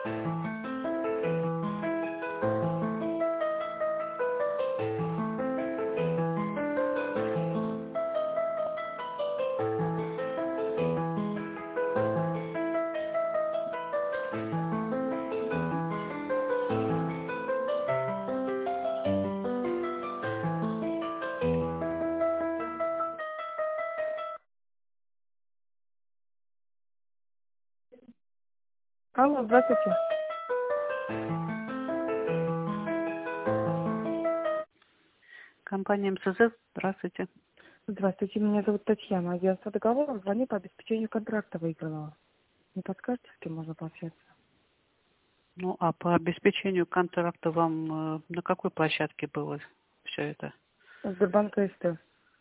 Алло, здравствуйте. Компания МСЗ, здравствуйте. Здравствуйте, меня зовут Татьяна. Агентство договоров. Звоню по обеспечению контракта выигранного. Не подскажете, с кем можно пообщаться? Ну, а по обеспечению контракта вам на какой площадке было все это? Сбербанк АСТ.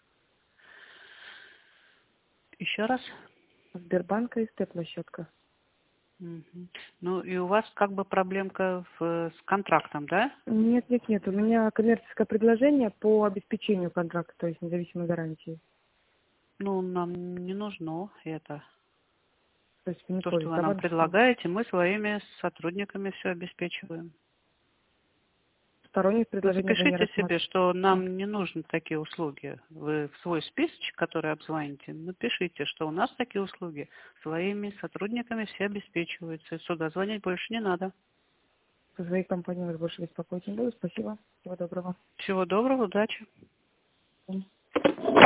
Еще раз? Сбербанк АСТ площадка. Мгм. Ну, и у вас как бы проблемка с контрактом, да? Нет. У меня коммерческое предложение по обеспечению контракта, то есть независимой гарантии. Ну, нам не нужно это. То есть вы не То, что поняли, вы нам товар предлагаете, мы своими сотрудниками все обеспечиваем. сторонних Вы предложений вы не запишите себе, рассматриваете. что нам не нужны такие услуги. Вы в свой списочек, который обзвоните, напишите, что у нас такие услуги своими сотрудниками все обеспечиваются. И сюда звонить больше не надо. Со своей компанией вас больше беспокоить не буду. Спасибо. Всего доброго. Всего доброго, удачи.